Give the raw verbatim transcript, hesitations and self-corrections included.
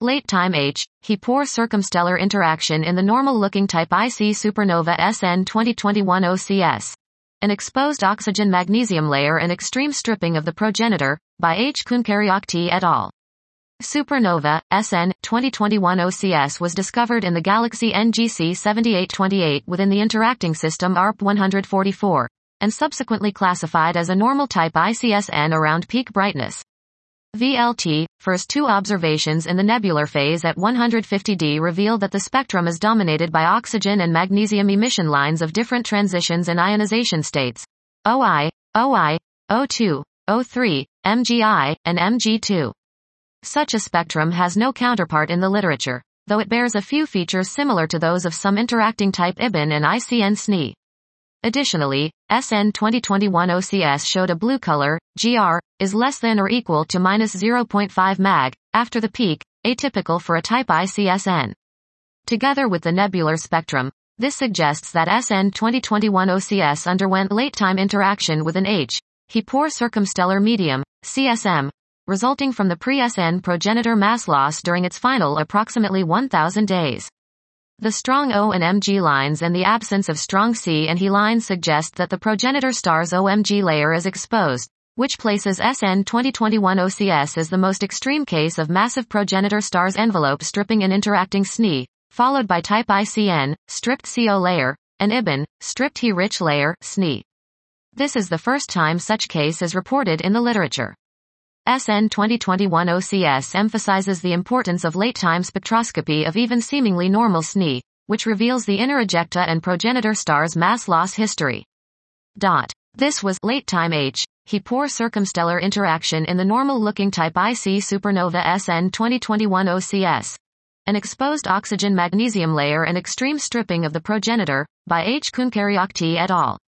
Late time H, He poor circumstellar interaction in the normal-looking type I C supernova S N twenty twenty-one O C S. An exposed oxygen-magnesium layer and extreme stripping of the progenitor, by H. Kunkaryakti et al. Supernova, S N twenty twenty-one O C S was discovered in the galaxy N G C seventy-eight twenty-eight within the interacting system A R P one forty-four, and subsequently classified as a normal type I C S N around peak brightness. V L T, first two observations in the nebular phase at one hundred fifty D reveal that the spectrum is dominated by oxygen and magnesium emission lines of different transitions and ionization states, O I, O I, O two, O three, M G I, and M G two. Such a spectrum has no counterpart in the literature, though it bears a few features similar to those of some interacting type I B N and I C N S N E. Additionally, S N twenty twenty-one O C S showed a blue color, G R, is less than or equal to minus zero point five mag, after the peak, atypical for a type I C S N. Together with the nebular spectrum, this suggests that S N twenty twenty-one O C S underwent late-time interaction with an H, He poor circumstellar medium, C S M, resulting from the pre-S N progenitor mass loss during its final approximately one thousand days. The strong O and M G lines and the absence of strong C and He lines suggest that the progenitor star's O M G layer is exposed, which places S N twenty twenty-one O C S as the most extreme case of massive progenitor star's envelope stripping and interacting S N E, followed by type I C N, stripped C O layer, and I B N, stripped He-rich layer, S N E. This is the first time such case is reported in the literature. S N twenty twenty-one O C S emphasizes the importance of late-time spectroscopy of even seemingly normal S N E, which reveals the inner ejecta and progenitor star's mass loss history. Dot. This was late-time H, He poor circumstellar interaction in the normal-looking type I C supernova S N twenty twenty-one O C S. An exposed oxygen-magnesium layer and extreme stripping of the progenitor, by H. Kunkaryakti et al.